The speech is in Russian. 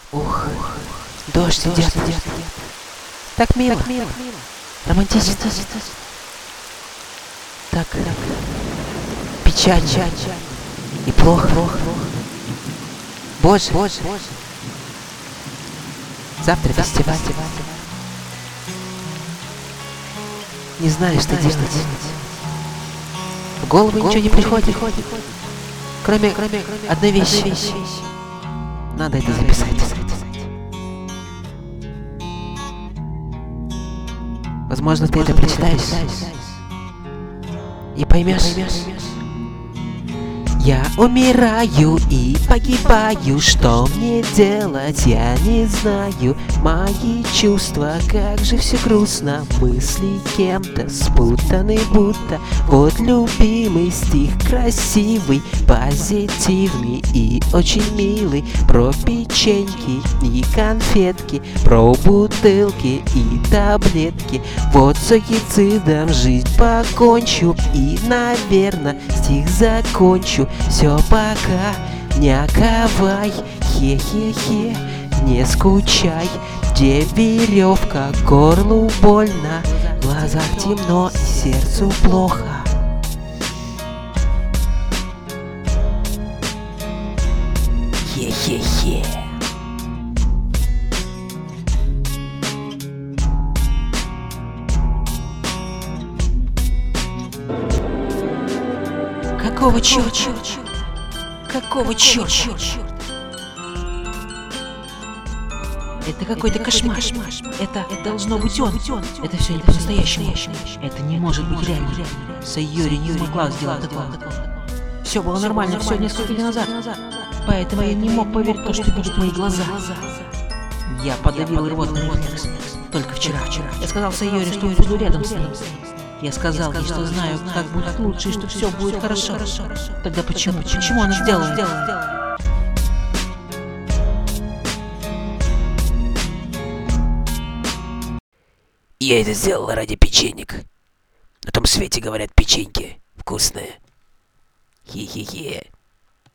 Ух, дождь идет. Так мило. Романтично. Так печально. И плохо. Боже. Завтра фестиваль. Не знаю, что делать. В голову ничего не приходит. Кроме одной вещи. Надо это записать. Возможно, ты это прочитаешь и поймешь. Я умираю и погибаю, что мне делать, я не знаю. Мои чувства, как же все грустно, мысли кем-то спутаны будто. Вот любимый стих, красивый, позитивный и очень милый. Про печеньки и конфетки, про бутылки и таблетки. Вот суицидом жизнь покончу и, наверное, стих закончу. Все пока, не оковай, хе-хе-хе, не скучай. Где веревка, горлу больно, в глазах темно и сердцу плохо. Хе-хе-хе. Какого черта? Какого черта? Это какой-то кошмар. Это должно быть он. Это все не по-настоящему. Это не может быть реально. Сайори не смогла сделать такого. Все было нормально, все несколько дней назад. Поэтому я не мог поверить в то, что видят мои глаза. Я подавил рвотный рефлекс. Только вчера. Я сказал Сайори, что буду рядом с ней. Я сказал ей, что знаю, как будет лучше и что все будет хорошо. Тогда почему? Почему она сделала это? Я это сделала ради печенек. На том свете, говорят, печеньки вкусные. Хе-хе-хе.